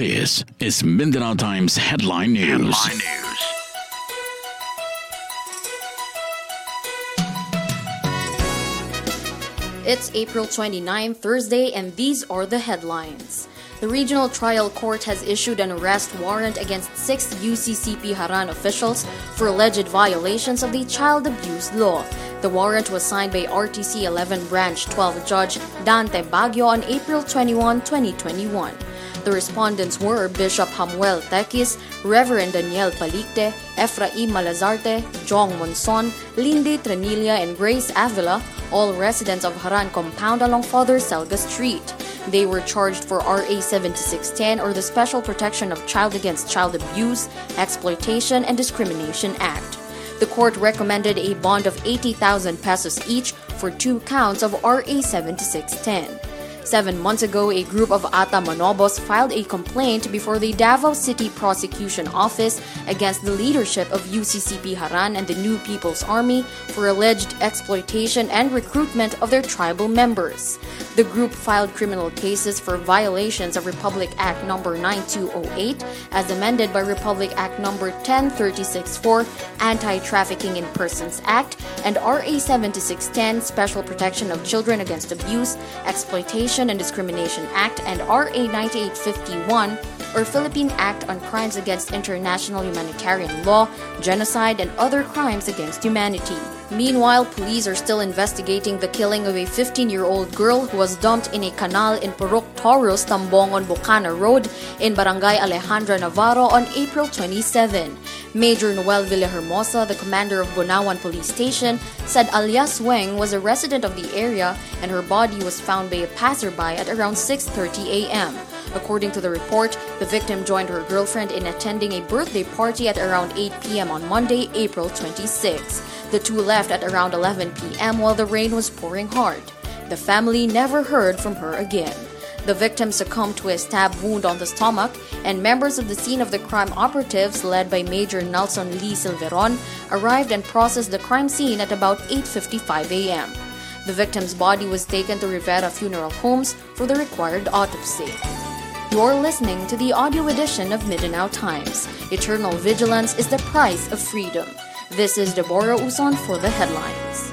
This is Mindanao Times Headline News. It's April 29, Thursday, and these are the headlines. The Regional Trial Court has issued an arrest warrant against 6 UCCP Haran officials for alleged violations of the child abuse law. The warrant was signed by RTC 11 Branch 12 Judge Dante Baguio on April 21, 2021. The respondents were Bishop Hamuel Tequis, Reverend Daniel Palicte, Efraim Malazarte, Jong Monson, Lindy Tranilla, and Grace Avila, all residents of Haran Compound along Father Selga Street. They were charged for RA 7610, or the Special Protection of Child Against Child Abuse, Exploitation, and Discrimination Act. The court recommended a bond of 80,000 pesos each for 2 counts of RA 7610. 7 months ago, a group of Ata Manobos filed a complaint before the Davao City Prosecution Office against the leadership of UCCP Haran and the New People's Army for alleged exploitation and recruitment of their tribal members. The group filed criminal cases for violations of Republic Act No. 9208 as amended by Republic Act No. 10364 Anti-Trafficking in Persons Act and RA 7610 Special Protection of Children Against Abuse, Exploitation, and Discrimination Act and RA 9851 or Philippine Act on Crimes Against International Humanitarian Law, Genocide, and Other Crimes Against Humanity. Meanwhile, police are still investigating the killing of a 15-year-old girl who was dumped in a canal in Purok Taurus, Tambongon, Bocana Road in Barangay Alejandra Navarro on April 27. Major Noel Villahermosa, the commander of Bunawan Police Station, said Alias Weng was a resident of the area and her body was found by a passerby at around 6:30 a.m. According to the report, the victim joined her girlfriend in attending a birthday party at around 8 p.m. on Monday, April 26. The two left at around 11 p.m. while the rain was pouring hard. The family never heard from her again. The victim succumbed to a stab wound on the stomach, and members of the scene of the crime operatives, led by Major Nelson Lee Silveron, arrived and processed the crime scene at about 8:55 a.m. The victim's body was taken to Rivera Funeral Homes for the required autopsy. You're listening to the audio edition of Mindanao Times. Eternal vigilance is the price of freedom. This is Deborah Uson for the headlines.